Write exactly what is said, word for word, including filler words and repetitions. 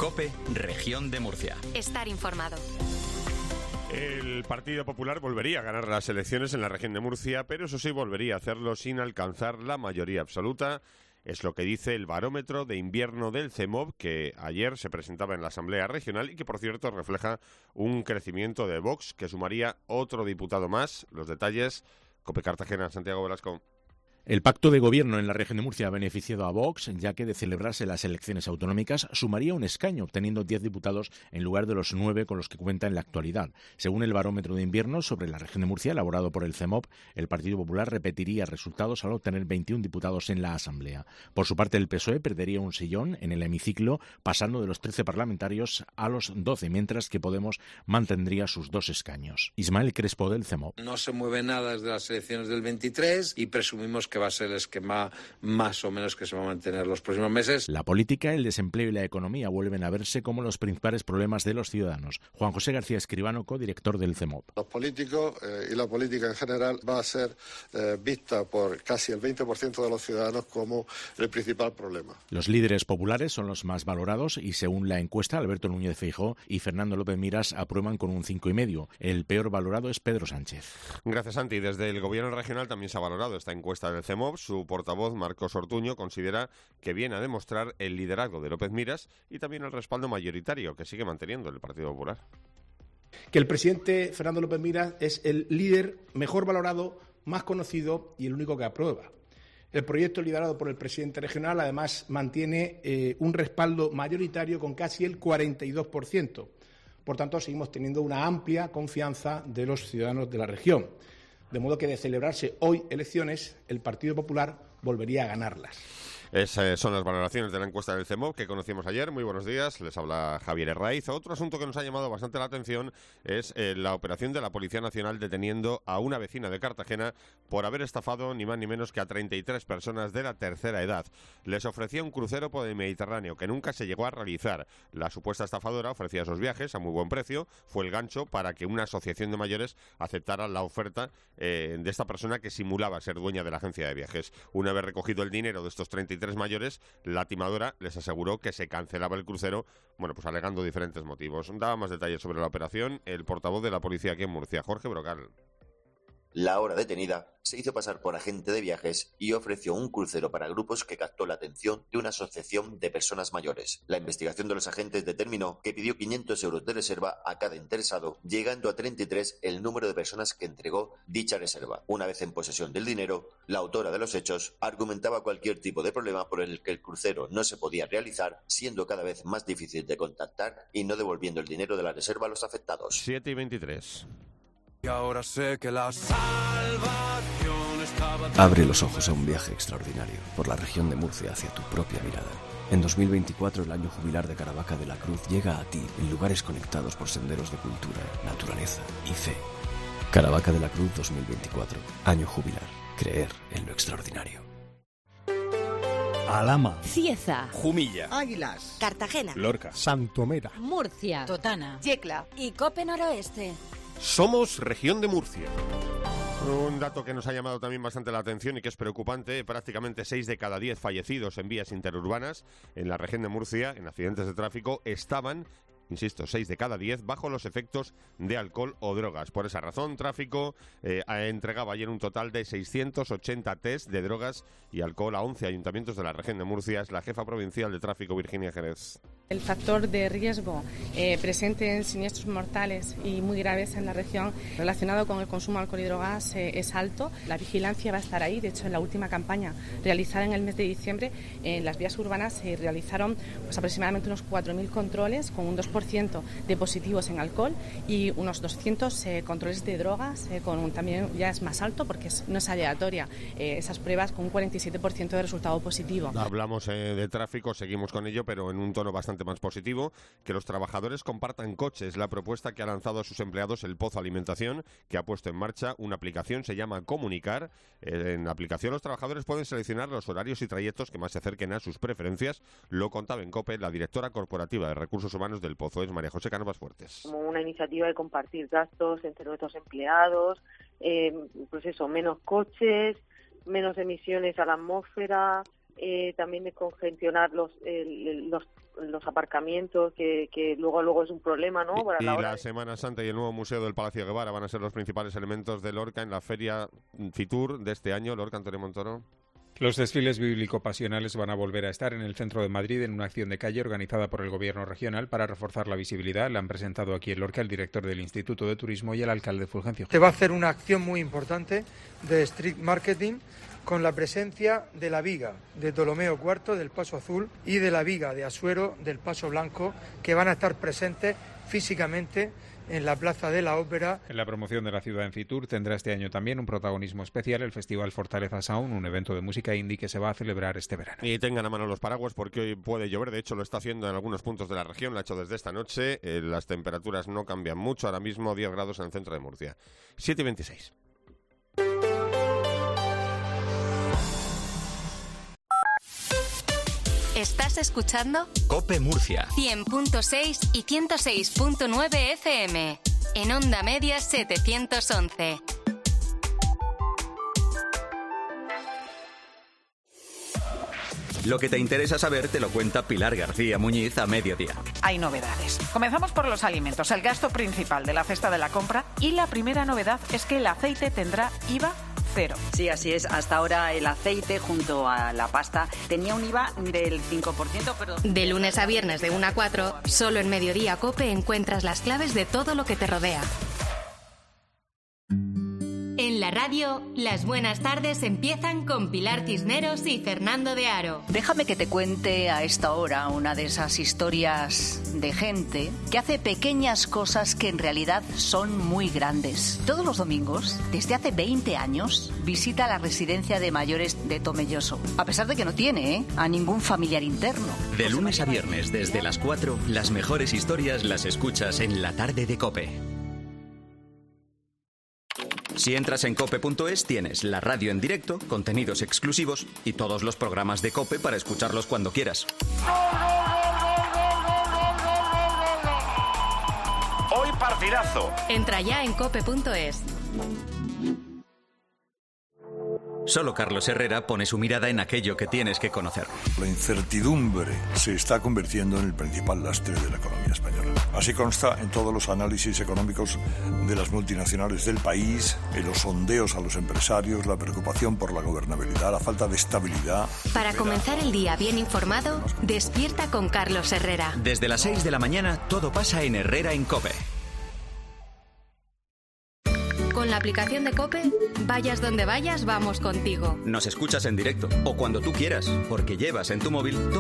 COPE, Región de Murcia. Estar informado. El Partido Popular volvería a ganar las elecciones en la región de Murcia, pero eso sí, volvería a hacerlo sin alcanzar la mayoría absoluta. Es lo que dice el barómetro de invierno del CEMOV, que ayer se presentaba en la Asamblea Regional y que, por cierto, refleja un crecimiento de Vox, que sumaría otro diputado más. Los detalles, COPE Cartagena, Santiago Velasco. El pacto de gobierno en la región de Murcia ha beneficiado a Vox, ya que de celebrarse las elecciones autonómicas sumaría un escaño, obteniendo diez diputados en lugar de los nueve con los que cuenta en la actualidad. Según el barómetro de invierno sobre la región de Murcia, elaborado por el CEMOV, el Partido Popular repetiría resultados al obtener veintiún diputados en la Asamblea. Por su parte, el P S O E perdería un sillón en el hemiciclo, pasando de los trece parlamentarios a los doce, mientras que Podemos mantendría sus dos escaños. Ismael Crespo, del CEMOV. No se mueve nada desde las elecciones del veintitrés y presumimos que va a ser el esquema más o menos que se va a mantener los próximos meses. La política, el desempleo y la economía vuelven a verse como los principales problemas de los ciudadanos. Juan José García Escribano, codirector del CEMOV. Los políticos eh, y la política en general va a ser eh, vista por casi el veinte por ciento de los ciudadanos como el principal problema. Los líderes populares son los más valorados y, según la encuesta, Alberto Núñez Feijóo y Fernando López Miras aprueban con un cinco y medio. El peor valorado es Pedro Sánchez. Gracias, Santi. Desde el gobierno regional también se ha valorado esta encuesta del CEMOV. Su portavoz, Marcos Ortuño, considera que viene a demostrar el liderazgo de López Miras y también el respaldo mayoritario que sigue manteniendo el Partido Popular. Que el presidente Fernando López Miras es el líder mejor valorado, más conocido y el único que aprueba. El proyecto liderado por el presidente regional, además, mantiene eh, un respaldo mayoritario con casi el cuarenta y dos por ciento. Por tanto, seguimos teniendo una amplia confianza de los ciudadanos de la región. De modo que, de celebrarse hoy elecciones, el Partido Popular volvería a ganarlas. Esas son las valoraciones de la encuesta del CEMOV que conocimos ayer. Muy buenos días, les habla Javier Herraiz. Otro asunto que nos ha llamado bastante la atención es eh, la operación de la Policía Nacional deteniendo a una vecina de Cartagena por haber estafado ni más ni menos que a treinta y tres personas de la tercera edad. Les ofrecía un crucero por el Mediterráneo que nunca se llegó a realizar. La supuesta estafadora ofrecía esos viajes a muy buen precio. Fue el gancho para que una asociación de mayores aceptara la oferta eh, de esta persona que simulaba ser dueña de la agencia de viajes. Una vez recogido el dinero de estos treinta y tres mayores, la timadora les aseguró que se cancelaba el crucero, bueno, pues alegando diferentes motivos. Daba más detalles sobre la operación el portavoz de la policía aquí en Murcia, Jorge Brocal. La ahora detenida se hizo pasar por agente de viajes y ofreció un crucero para grupos que captó la atención de una asociación de personas mayores. La investigación de los agentes determinó que pidió quinientos euros de reserva a cada interesado, llegando a treinta y tres el número de personas que entregó dicha reserva. Una vez en posesión del dinero, la autora de los hechos argumentaba cualquier tipo de problema por el que el crucero no se podía realizar, siendo cada vez más difícil de contactar y no devolviendo el dinero de la reserva a los afectados. siete y veintitrés. Y ahora sé que la salvación estaba... Abre los ojos a un viaje extraordinario por la región de Murcia hacia tu propia mirada. En dos mil veinticuatro, el año jubilar de Caravaca de la Cruz llega a ti en lugares conectados por senderos de cultura, naturaleza y fe. Caravaca de la Cruz dos mil veinticuatro, año jubilar. Creer en lo extraordinario. Alhama, Cieza, Jumilla, Águilas, Cartagena, Lorca, Santomera, Murcia, Totana, Yecla y Cope Noroeste. Somos Región de Murcia. Un dato que nos ha llamado también bastante la atención y que es preocupante: prácticamente seis de cada diez fallecidos en vías interurbanas en la región de Murcia, en accidentes de tráfico, estaban, insisto, seis de cada diez bajo los efectos de alcohol o drogas. Por esa razón, Tráfico eh, entregaba ayer un total de seiscientos ochenta test de drogas y alcohol a once ayuntamientos de la región de Murcia. Es la jefa provincial de Tráfico, Virginia Jerez. El factor de riesgo eh, presente en siniestros mortales y muy graves en la región relacionado con el consumo de alcohol y drogas eh, es alto. La vigilancia va a estar ahí. De hecho, en la última campaña realizada en el mes de diciembre, en las vías urbanas se realizaron pues, aproximadamente unos cuatro mil controles con un dos por ciento de positivos en alcohol y unos doscientos eh, controles de drogas eh, con un, también ya es más alto porque es, no es aleatoria eh, esas pruebas con un cuarenta y siete por ciento de resultado positivo. Hablamos eh, de tráfico, seguimos con ello, pero en un tono bastante más positivo. Que los trabajadores compartan coches, la propuesta que ha lanzado a sus empleados el Pozo Alimentación, que ha puesto en marcha una aplicación, se llama Comunicar. Eh, en la aplicación los trabajadores pueden seleccionar los horarios y trayectos que más se acerquen a sus preferencias. Lo contaba en COPE la directora corporativa de Recursos Humanos del Pozo, es María José Cánovas Fuertes. Como una iniciativa de compartir gastos entre nuestros empleados, eh, pues eso, menos coches, menos emisiones a la atmósfera, eh, también de congestionar los, el, los los aparcamientos, que, que luego luego es un problema, ¿no? Para y la, la, hora la de... Semana Santa y el nuevo Museo del Palacio de Guevara van a ser los principales elementos de Lorca en la Feria Fitur de este año. Lorca, Antonio Montoro. Los desfiles bíblico-pasionales van a volver a estar en el centro de Madrid en una acción de calle organizada por el Gobierno regional para reforzar la visibilidad. La han presentado aquí en Lorca el director del Instituto de Turismo y el alcalde Fulgencio. Se va a hacer una acción muy importante de street marketing con la presencia de la viga de Ptolomeo cuarto del Paso Azul y de la viga de Asuero del Paso Blanco, que van a estar presentes físicamente en la Plaza de la Ópera. En la promoción de la ciudad en Fitur tendrá este año también un protagonismo especial el Festival Fortaleza Sound, un evento de música indie que se va a celebrar este verano. Y tengan a mano los paraguas porque hoy puede llover, de hecho lo está haciendo en algunos puntos de la región, lo ha hecho desde esta noche, eh, las temperaturas no cambian mucho, ahora mismo diez grados en el centro de Murcia. siete y veintiséis. ¿Estás escuchando? COPE Murcia. cien punto seis y ciento seis punto nueve F M. En Onda Media setecientos once. Lo que te interesa saber te lo cuenta Pilar García Muñiz a mediodía. Hay novedades. Comenzamos por los alimentos, el gasto principal de la cesta de la compra, y la primera novedad es que el aceite tendrá I V A cero. Sí, así es. Hasta ahora el aceite junto a la pasta tenía un I V A del cinco por ciento, pero... De lunes a viernes de una a cuatro, solo en Mediodía COPE encuentras las claves de todo lo que te rodea. En la radio, las buenas tardes empiezan con Pilar Cisneros y Fernando de Aro. Déjame que te cuente a esta hora una de esas historias de gente que hace pequeñas cosas que en realidad son muy grandes. Todos los domingos, desde hace veinte años, visita la residencia de mayores de Tomelloso. A pesar de que no tiene, ¿eh?, a ningún familiar interno. De lunes a viernes, desde las cuatro, las mejores historias las escuchas en la tarde de COPE. Si entras en cope punto es, tienes la radio en directo, contenidos exclusivos y todos los programas de COPE para escucharlos cuando quieras. Hoy partidazo. Entra ya en cope punto es. Solo Carlos Herrera pone su mirada en aquello que tienes que conocer. La incertidumbre se está convirtiendo en el principal lastre de la economía española. Así consta en todos los análisis económicos de las multinacionales del país, en los sondeos a los empresarios, la preocupación por la gobernabilidad, la falta de estabilidad. Para comenzar el día bien informado, despierta con Carlos Herrera. Desde las seis de la mañana, todo pasa en Herrera en COPE. Con la aplicación de COPE, vayas donde vayas, vamos contigo. Nos escuchas en directo o cuando tú quieras, porque llevas en tu móvil